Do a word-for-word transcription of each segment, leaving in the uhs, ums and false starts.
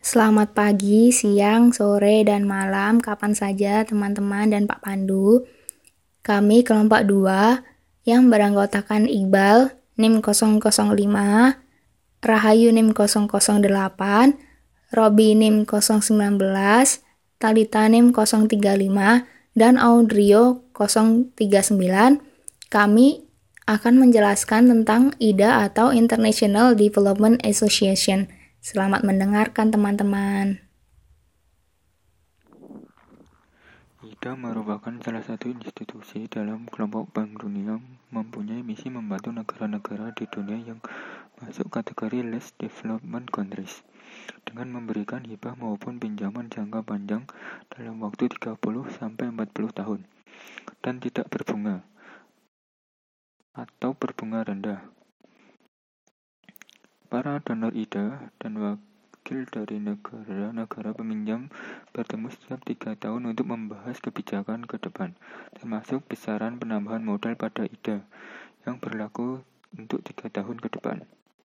Selamat pagi, siang, sore, dan malam, kapan saja teman-teman dan Pak Pandu. Kami kelompok dua yang beranggotakan Iqbal, NIM nol nol lima, Rahayu NIM nol nol delapan, Robi NIM nol satu sembilan, Talita NIM nol tiga lima, dan Audrio nol tiga sembilan. Kami akan menjelaskan tentang I D A atau International Development Association. Selamat mendengarkan teman-teman. I D A merupakan salah satu institusi dalam kelompok Bank Dunia mempunyai misi membantu negara-negara di dunia yang masuk kategori Less Development Countries dengan memberikan hibah maupun pinjaman jangka panjang dalam waktu tiga puluh sampai empat puluh tahun dan tidak berbunga atau berbunga rendah. Para donor I D A dan wakil dari negara-negara peminjam bertemu setiap tiga tahun untuk membahas kebijakan ke depan, termasuk besaran penambahan modal pada I D A yang berlaku untuk tiga tahun ke depan.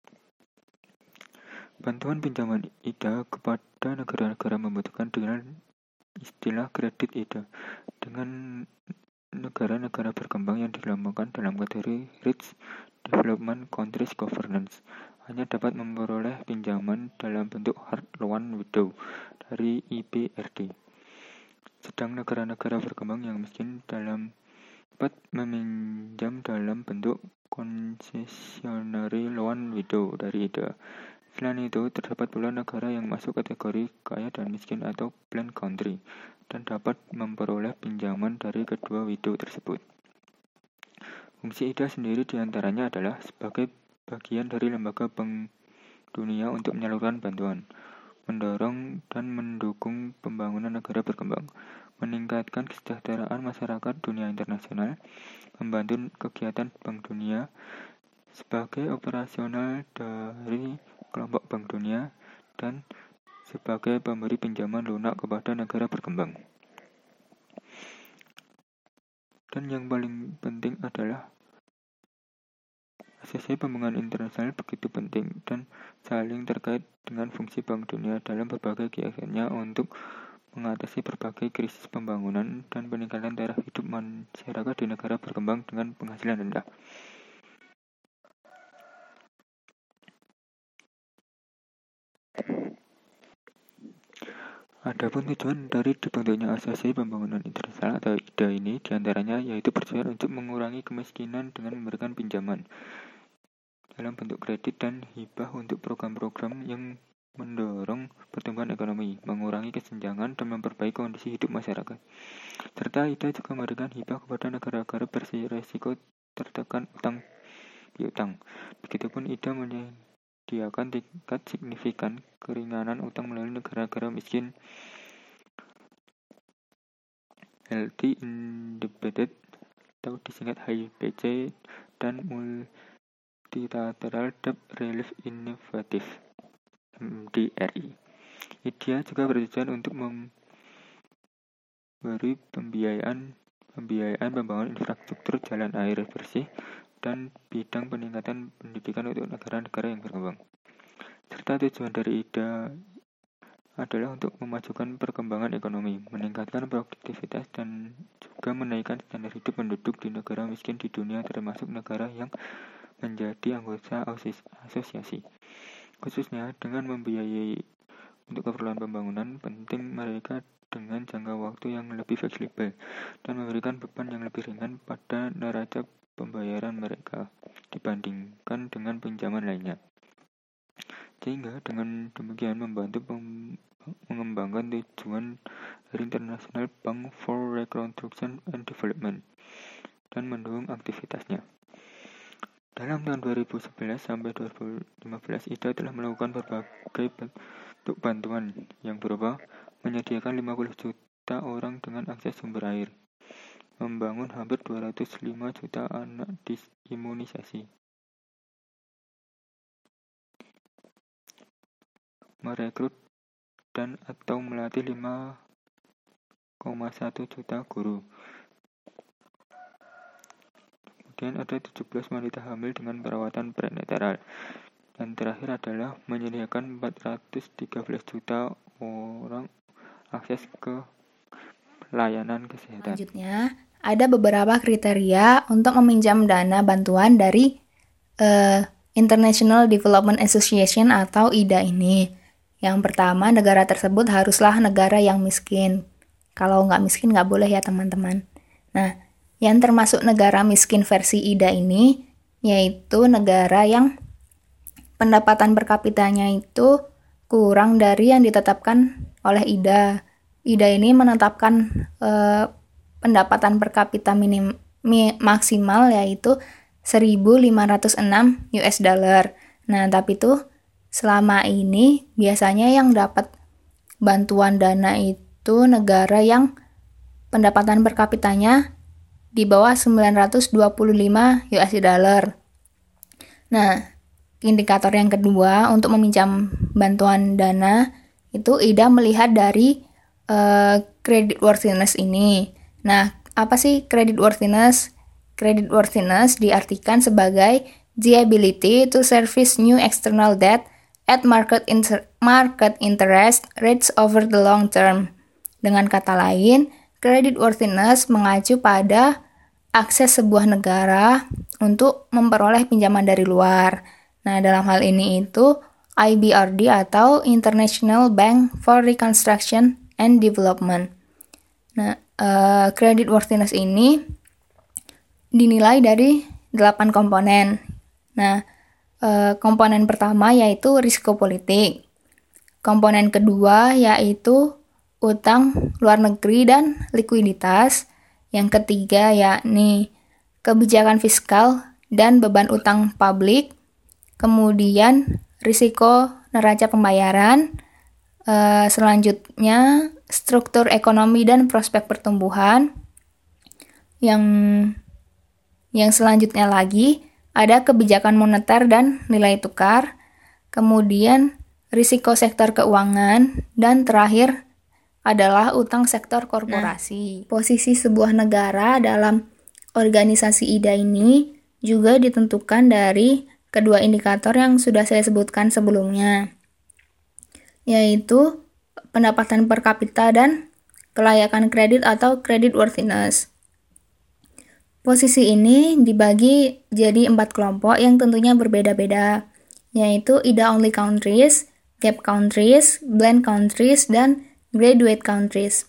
Bantuan pinjaman I D A kepada negara-negara membutuhkan dengan istilah kredit I D A dengan negara-negara berkembang yang dilambangkan dalam kategori Rich Development Countries Governance hanya dapat memperoleh pinjaman dalam bentuk hard loan window dari I B R D. Sedang negara-negara berkembang yang miskin dalam dapat meminjam dalam bentuk concessionary loan window dari I D A. Selain itu, terdapat pula negara yang masuk kategori kaya dan miskin atau plain country dan dapat memperoleh pinjaman dari kedua window tersebut. Fungsi I D A sendiri diantaranya adalah sebagai bagian dari lembaga Bank Dunia untuk menyalurkan bantuan, mendorong dan mendukung pembangunan negara berkembang, meningkatkan kesejahteraan masyarakat dunia internasional, membantu kegiatan Bank Dunia sebagai operasional dari kelompok Bank Dunia, dan sebagai pemberi pinjaman lunak kepada negara berkembang. Dan yang paling penting adalah asasi pembangunan internasional begitu penting dan saling terkait dengan fungsi Bank Dunia dalam berbagai kegiatannya untuk mengatasi berbagai krisis pembangunan dan peningkatan taraf hidup masyarakat di negara berkembang dengan penghasilan rendah. Adapun tujuan dari dibentuknya Asasi Pembangunan Internasional atau I D A ini diantaranya yaitu bertujuan untuk mengurangi kemiskinan dengan memberikan pinjaman dalam bentuk kredit dan hibah untuk program-program yang mendorong pertumbuhan ekonomi, mengurangi kesenjangan, dan memperbaiki kondisi hidup masyarakat. Serta I D A juga memberikan hibah kepada negara-negara berisiko tertekan utang piutang. Begitupun I D A menyediakan tingkat signifikan keringanan utang melalui negara-negara miskin, Healthy Indebted atau disingkat H I P C, dan Multilateral Debt Relief Initiative M D R I. I D A juga bertujuan untuk memberi pembiayaan pembiayaan pembangunan infrastruktur jalan air bersih dan bidang peningkatan pendidikan untuk negara-negara yang berkembang. Serta tujuan dari I D A adalah untuk memajukan perkembangan ekonomi, meningkatkan produktivitas, dan juga menaikkan standar hidup penduduk di negara miskin di dunia, termasuk negara yang menjadi anggota asosiasi. Khususnya dengan membiayai untuk keperluan pembangunan, penting mereka dengan jangka waktu yang lebih fleksibel dan memberikan beban yang lebih ringan pada neraca pembayaran mereka dibandingkan dengan pinjaman lainnya. Sehingga dengan demikian membantu mengembangkan tujuan dari International Bank for Reconstruction and Development dan mendukung aktivitasnya. Dalam tahun dua ribu sebelas sampai dua ribu lima belas, I D A telah melakukan berbagai bentuk bantuan yang berupa menyediakan lima puluh juta orang dengan akses sumber air, membangun hampir dua ratus lima juta anak diimunisasi, merekrut dan atau melatih lima koma satu juta guru. Kemudian ada tujuh belas wanita hamil dengan perawatan prenatal. Dan terakhir adalah menyediakan empat ratus tiga belas juta orang akses ke layanan kesehatan. Selanjutnya, ada beberapa kriteria untuk meminjam dana bantuan dari uh, International Development Association atau I D A ini. Yang pertama, negara tersebut haruslah negara yang miskin. Kalau nggak miskin nggak boleh ya teman-teman. Nah, yang termasuk negara miskin versi I D A ini, yaitu negara yang pendapatan per kapitanya itu kurang dari yang ditetapkan oleh I D A. I D A ini menetapkan eh, pendapatan per kapita minim, mi, maksimal yaitu seribu lima ratus enam U S dollar. Nah, tapi tuh selama ini biasanya yang dapat bantuan dana itu negara yang pendapatan per kapitanya di bawah sembilan ratus dua puluh lima U S dollar. Nah, indikator yang kedua untuk meminjam bantuan dana itu I D A melihat dari uh, credit worthiness ini. Nah, apa sih credit worthiness? Credit worthiness diartikan sebagai the ability to service new external debt at market inter- market interest rates over the long term. Dengan kata lain, credit worthiness mengacu pada akses sebuah negara untuk memperoleh pinjaman dari luar. Nah, dalam hal ini itu I B R D atau International Bank for Reconstruction and Development. Nah, uh, credit worthiness ini dinilai dari delapan komponen. Nah, uh, komponen pertama yaitu risiko politik. Komponen kedua yaitu utang luar negeri dan likuiditas. Yang ketiga yakni kebijakan fiskal dan beban utang publik. Kemudian risiko neraca pembayaran, e, selanjutnya struktur ekonomi dan prospek pertumbuhan. Yang yang selanjutnya lagi ada kebijakan moneter dan nilai tukar, kemudian risiko sektor keuangan, dan terakhir adalah utang sektor korporasi. Nah, posisi sebuah negara dalam organisasi I D A ini juga ditentukan dari kedua indikator yang sudah saya sebutkan sebelumnya, yaitu pendapatan per kapita dan kelayakan kredit atau credit worthiness. Posisi ini dibagi jadi empat kelompok yang tentunya berbeda-beda, yaitu I D A-only countries, gap countries, blend countries, dan graduate countries.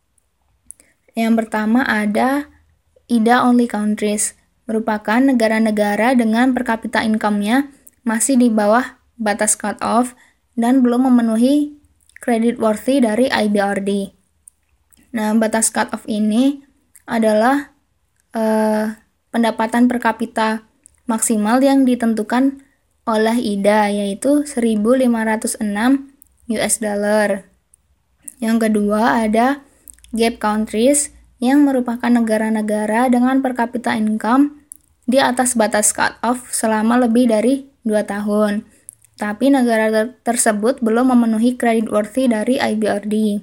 Yang pertama ada I D A-only countries, merupakan negara-negara dengan per kapita income-nya masih di bawah batas cut-off dan belum memenuhi credit worthy dari I B R D. Nah, batas cut-off ini adalah eh, pendapatan per kapita maksimal yang ditentukan oleh I D A, yaitu seribu lima ratus enam U S dollar. Yang kedua ada gap countries, yang merupakan negara-negara dengan per kapita income di atas batas cut-off selama lebih dari dua tahun. Tapi negara ter- tersebut belum memenuhi credit worthy dari I B R D.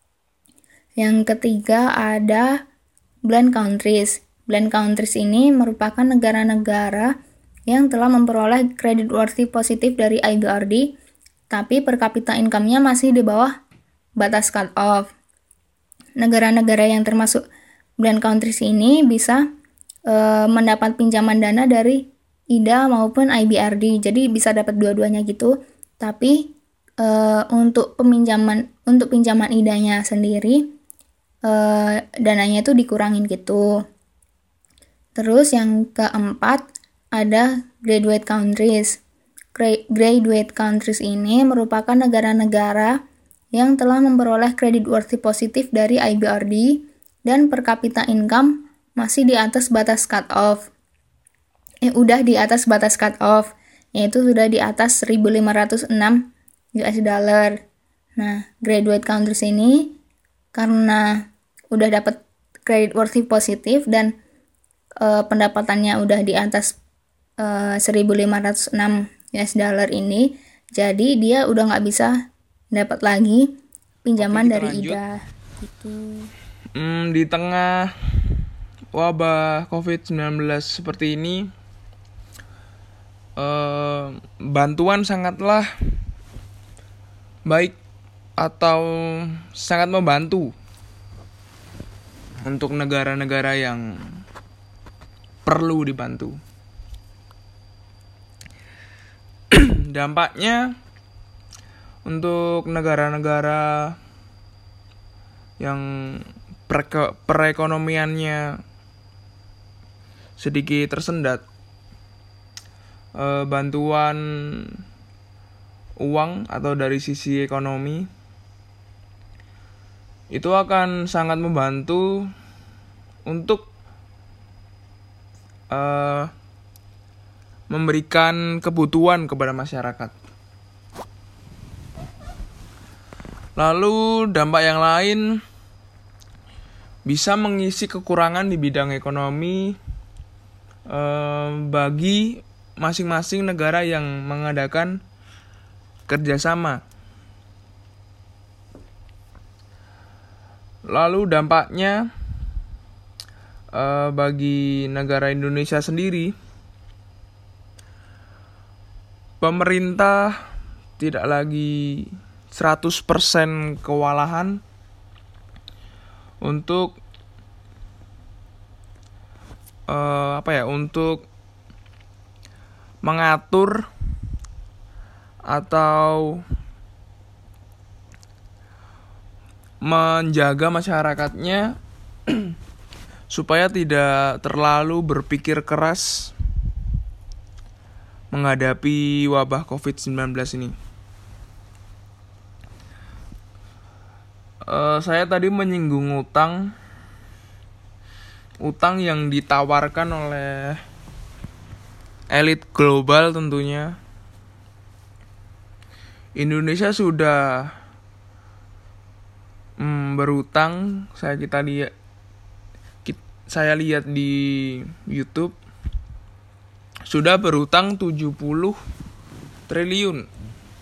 Yang ketiga ada blend countries. Blend countries ini merupakan negara-negara yang telah memperoleh credit worthy positif dari I B R D, tapi per kapita income-nya masih di bawah batas cut-off. Negara-negara yang termasuk blend countries ini bisa e, mendapat pinjaman dana dari I D A maupun I B R D, jadi bisa dapat dua-duanya gitu. Tapi e, untuk peminjaman untuk pinjaman I D A-nya sendiri e, dananya itu dikurangin gitu. Terus yang keempat ada graduate countries. Graduate countries ini merupakan negara-negara yang telah memperoleh credit worthy positif dari I B R D dan per kapita income masih di atas batas cut-off. Eh, udah di atas batas cut-off, yaitu sudah di atas seribu lima ratus enam U S dollar. Nah, graduate countries ini karena udah dapat credit worthy positif dan uh, pendapatannya udah di atas uh, seribu lima ratus enam U S dollar ini, jadi dia udah nggak bisa dapat lagi pinjaman Oke, dari lanjut. I D A gitu. Hmm, di tengah wabah covid sembilan belas seperti ini, eh, bantuan sangatlah baik atau sangat membantu untuk negara-negara yang perlu dibantu. Dampaknya untuk negara-negara yang perke- perekonomiannya sedikit tersendat, eh, bantuan uang atau dari sisi ekonomi itu akan sangat membantu untuk eh, memberikan kebutuhan kepada masyarakat. Lalu dampak yang lain bisa mengisi kekurangan di bidang ekonomi eh, bagi masing-masing negara yang mengadakan kerjasama. Lalu dampaknya eh, bagi negara Indonesia sendiri, pemerintah tidak lagi seratus persen kewalahan untuk uh, apa ya untuk mengatur atau menjaga masyarakatnya supaya tidak terlalu berpikir keras menghadapi wabah covid sembilan belas ini. Uh, saya tadi menyinggung utang, utang yang ditawarkan oleh elit global tentunya. Indonesia sudah mm, berutang, saya kita lihat, saya lihat di YouTube. Sudah berutang tujuh puluh triliun.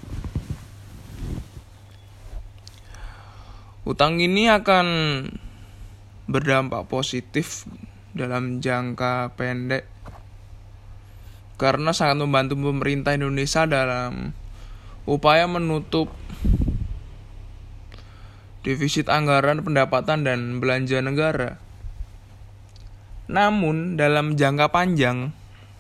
Utang ini akan berdampak positif dalam jangka pendek karena sangat membantu pemerintah Indonesia dalam upaya menutup defisit anggaran pendapatan dan belanja negara. Namun dalam jangka panjang,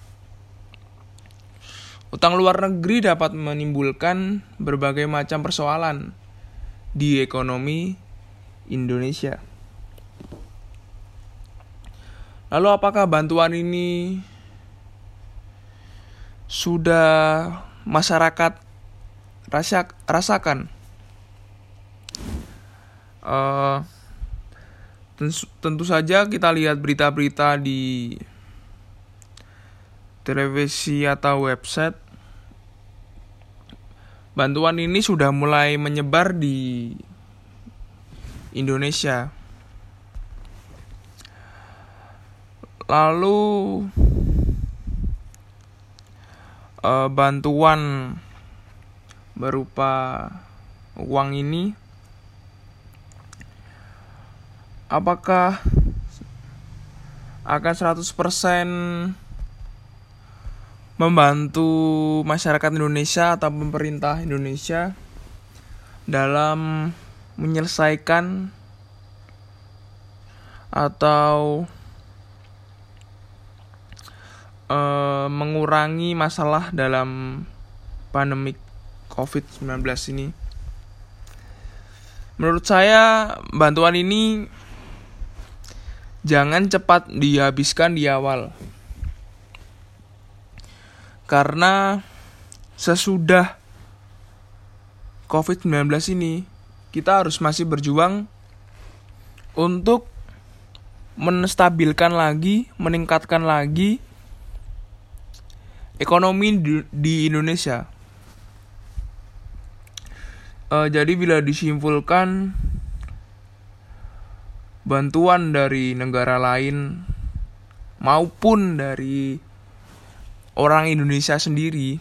utang luar negeri dapat menimbulkan berbagai macam persoalan di ekonomi Indonesia. Lalu apakah bantuan ini sudah masyarakat rasak, rasakan? Uh, tentu, tentu saja kita lihat berita-berita di televisi atau website, bantuan ini sudah mulai menyebar di Indonesia. Lalu eh, bantuan berupa uang ini apakah akan seratus persen membantu masyarakat Indonesia atau pemerintah Indonesia dalam menyelesaikan atau e, mengurangi masalah dalam pandemi covid sembilan belas ini? Menurut saya bantuan ini jangan cepat dihabiskan di awal. Karena sesudah covid sembilan belas ini, kita harus masih berjuang untuk menstabilkan lagi, meningkatkan lagi ekonomi di, di Indonesia. E, jadi bila disimpulkan, bantuan dari negara lain maupun dari orang Indonesia sendiri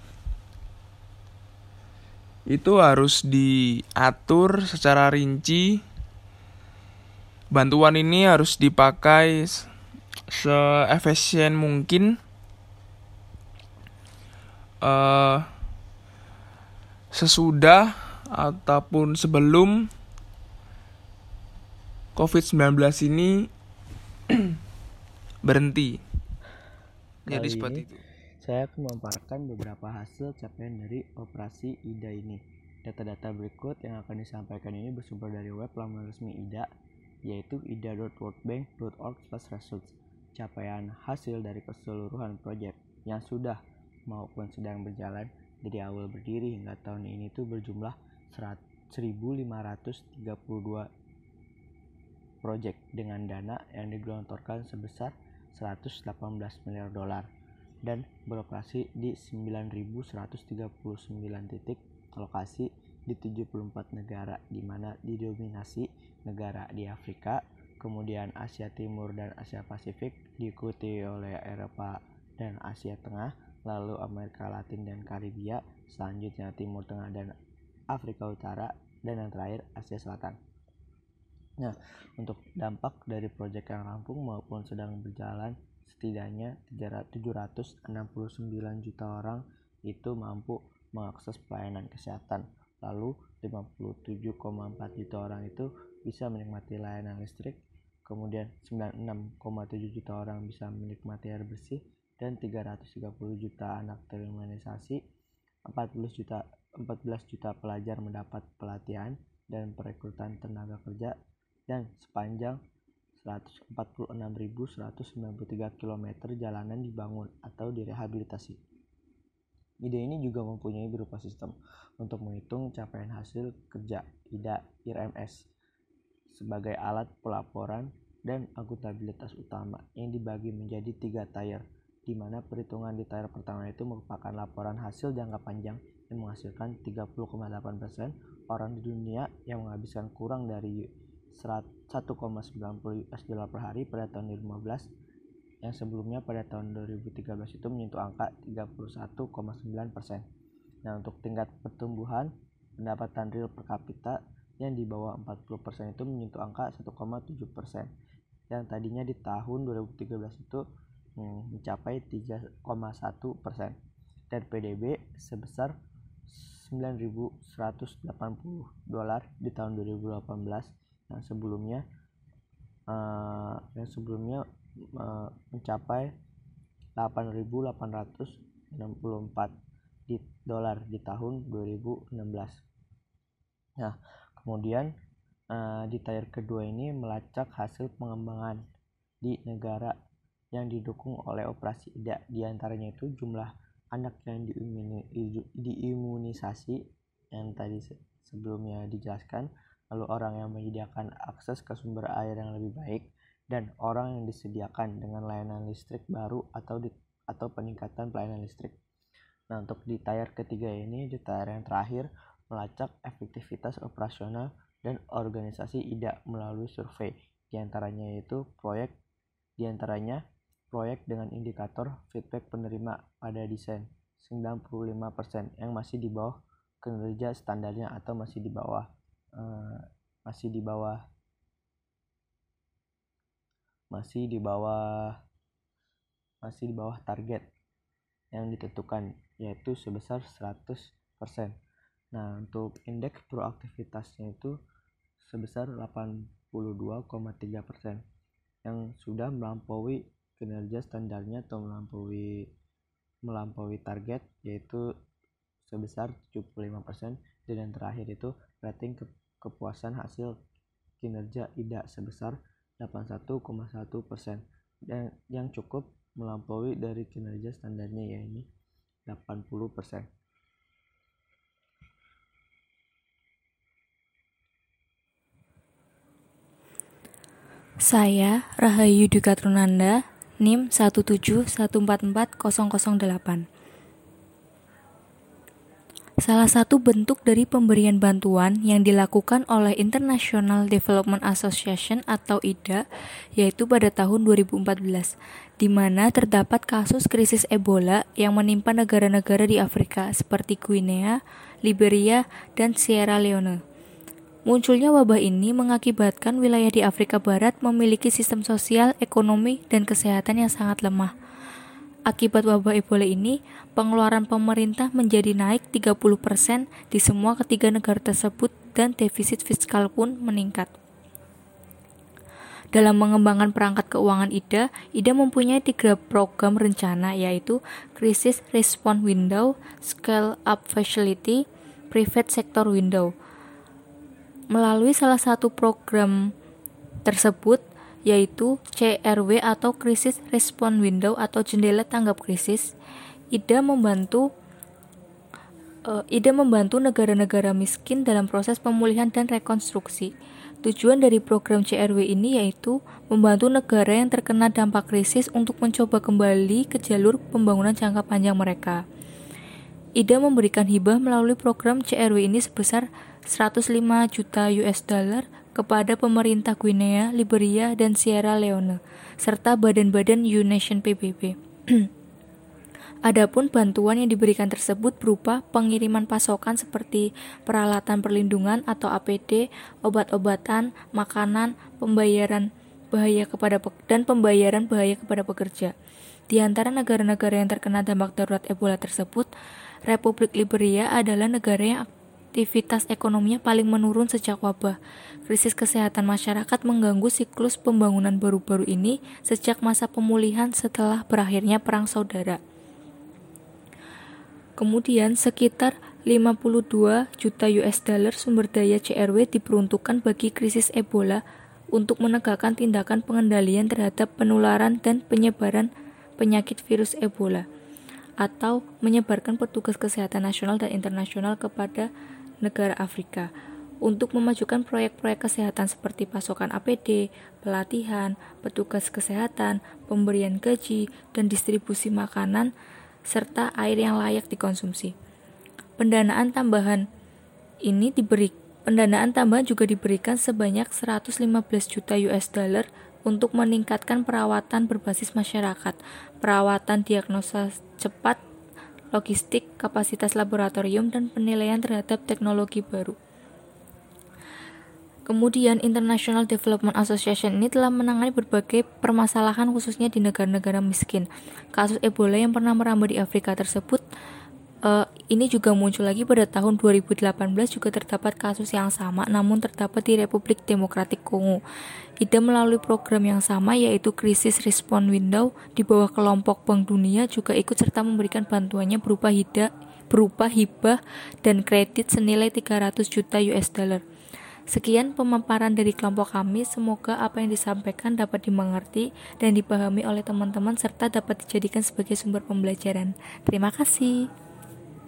itu harus diatur secara rinci. Bantuan ini harus dipakai seefisien mungkin uh, sesudah ataupun sebelum covid sembilan belas ini berhenti. Kali Jadi seperti ini itu. saya akan memaparkan beberapa hasil capaian dari operasi I D A ini. Data-data berikut yang akan disampaikan ini bersumber dari web laman resmi I D A, yaitu ida dot world bank dot org slash results. Capaian hasil dari keseluruhan proyek yang sudah maupun sedang berjalan dari awal berdiri hingga tahun ini itu berjumlah seribu lima ratus tiga puluh dua proyek dengan dana yang digelontorkan sebesar seratus delapan belas miliar dolar dan beroperasi di sembilan ribu seratus tiga puluh sembilan titik lokasi di tujuh puluh empat negara, di mana didominasi negara di Afrika, kemudian Asia Timur dan Asia Pasifik, diikuti oleh Eropa dan Asia Tengah, lalu Amerika Latin dan Karibia, selanjutnya Timur Tengah dan Afrika Utara, dan yang terakhir Asia Selatan. Nah, untuk dampak dari proyek yang rampung maupun sedang berjalan, setidaknya tujuh ratus enam puluh sembilan juta orang itu mampu mengakses pelayanan kesehatan. Lalu lima puluh tujuh koma empat juta orang itu bisa menikmati layanan listrik. Kemudian sembilan puluh enam koma tujuh juta orang bisa menikmati air bersih dan tiga ratus tiga puluh juta anak terimunisasi. empat belas juta pelajar mendapat pelatihan dan perekrutan tenaga kerja. Dan sepanjang seratus empat puluh enam ribu seratus sembilan puluh tiga kilometer jalanan dibangun atau direhabilitasi. Ide ini juga mempunyai berupa sistem untuk menghitung capaian hasil kerja I D A I R M S sebagai alat pelaporan dan akuntabilitas utama yang dibagi menjadi tiga tier, di mana perhitungan di tier pertama itu merupakan laporan hasil jangka panjang yang menghasilkan tiga puluh koma delapan persen orang di dunia yang menghabiskan kurang dari satu koma sembilan puluh U S dollar per hari pada tahun dua ribu lima belas, yang sebelumnya pada tahun dua ribu tiga belas itu menyentuh angka tiga puluh satu koma sembilan persen. Nah, untuk tingkat pertumbuhan pendapatan real per kapita yang di bawah empat puluh persen itu menyentuh angka satu koma tujuh persen, yang tadinya di tahun dua ribu tiga belas itu hmm, mencapai tiga koma satu persen, dan P D B sebesar sembilan ribu seratus delapan puluh dolar di tahun dua ribu delapan belas, yang sebelumnya uh, yang sebelumnya uh, mencapai delapan ribu delapan ratus enam puluh empat di dolar di tahun dua ribu enam belas. Nah, kemudian uh, di tier kedua ini melacak hasil pengembangan di negara yang didukung oleh operasi I D A. Di antaranya itu jumlah anak yang diimuni, diimunisasi yang tadi sebelumnya dijelaskan, lalu orang yang menyediakan akses ke sumber air yang lebih baik, dan orang yang disediakan dengan layanan listrik baru atau di, atau peningkatan pelayanan listrik. Nah, untuk di tier ketiga ini, di tier yang terakhir, melacak efektivitas operasional dan organisasi I D A melalui survei. Di antaranya yaitu proyek, di antaranya proyek dengan indikator feedback penerima pada desain sembilan puluh lima persen yang masih di bawah kinerja standarnya atau masih di bawah uh, masih di bawah masih di bawah masih di bawah target yang ditentukan, yaitu sebesar seratus persen. Nah, untuk indeks proaktivitasnya itu sebesar delapan puluh dua koma tiga persen yang sudah melampaui kinerja standarnya atau melampaui melampaui target, yaitu sebesar tujuh puluh lima persen, dan yang terakhir itu rating ke, kepuasan hasil kinerja I D A sebesar delapan puluh satu koma satu persen, dan yang cukup melampaui dari kinerja standarnya yaitu delapan puluh persen. Saya Rahayu Dwi Katrunanda, N I M satu tujuh satu empat empat nol nol delapan. Salah satu bentuk dari pemberian bantuan yang dilakukan oleh International Development Association atau I D A yaitu pada tahun dua ribu empat belas, di mana terdapat kasus krisis Ebola yang menimpa negara-negara di Afrika seperti Guinea, Liberia, dan Sierra Leone. Munculnya wabah ini mengakibatkan wilayah di Afrika Barat memiliki sistem sosial, ekonomi, dan kesehatan yang sangat lemah. Akibat wabah Ebola ini, pengeluaran pemerintah menjadi naik tiga puluh persen di semua ketiga negara tersebut dan defisit fiskal pun meningkat. Dalam mengembangkan perangkat keuangan I D A, I D A mempunyai tiga program rencana, yaitu Crisis Response Window, Scale Up Facility, Private Sector Window. Melalui salah satu program tersebut, yaitu C R W atau Crisis Response Window atau jendela tanggap krisis, I D A membantu uh, I D A membantu negara-negara miskin dalam proses pemulihan dan rekonstruksi. Tujuan dari program C R W ini yaitu membantu negara yang terkena dampak krisis untuk mencoba kembali ke jalur pembangunan jangka panjang mereka. I D A memberikan hibah melalui program C R W ini sebesar seratus lima juta U S dollar kepada pemerintah Guinea, Liberia, dan Sierra Leone, serta badan-badan U-Nation P B B. Adapun bantuan yang diberikan tersebut berupa pengiriman pasokan seperti peralatan perlindungan atau A P D, obat-obatan, makanan, pembayaran bahaya kepada pe- dan pembayaran bahaya kepada pekerja. Di antara negara-negara yang terkena dampak darurat Ebola tersebut, Republik Liberia adalah negara yang aktivitas ekonominya paling menurun sejak wabah. Krisis kesehatan masyarakat mengganggu siklus pembangunan baru-baru ini sejak masa pemulihan setelah berakhirnya Perang Saudara. Kemudian, sekitar lima puluh dua juta U S dollar sumber daya C R W diperuntukkan bagi krisis Ebola untuk menegakkan tindakan pengendalian terhadap penularan dan penyebaran penyakit virus Ebola, atau menyebarkan petugas kesehatan nasional dan internasional kepada negara Afrika untuk memajukan proyek-proyek kesehatan seperti pasokan A P D, pelatihan, petugas kesehatan, pemberian gaji, dan distribusi makanan, serta air yang layak dikonsumsi. Pendanaan tambahan ini diberi pendanaan tambahan juga diberikan sebanyak seratus lima belas juta U S dollar untuk meningkatkan perawatan berbasis masyarakat, perawatan diagnosa cepat, logistik, kapasitas laboratorium, dan penilaian terhadap teknologi baru. Kemudian, International Development Association ini telah menangani berbagai permasalahan khususnya di negara-negara miskin. Kasus Ebola yang pernah merambah di Afrika tersebut uh, ini juga muncul lagi pada tahun dua ribu delapan belas, juga terdapat kasus yang sama namun terdapat di Republik Demokratik Kongo. I D A melalui program yang sama yaitu Crisis Response Window di bawah kelompok Bank Dunia juga ikut serta memberikan bantuannya berupa hida, berupa hibah dan kredit senilai tiga ratus juta U S dollar. Sekian pemaparan dari kelompok kami, semoga apa yang disampaikan dapat dimengerti dan dipahami oleh teman-teman serta dapat dijadikan sebagai sumber pembelajaran. Terima kasih.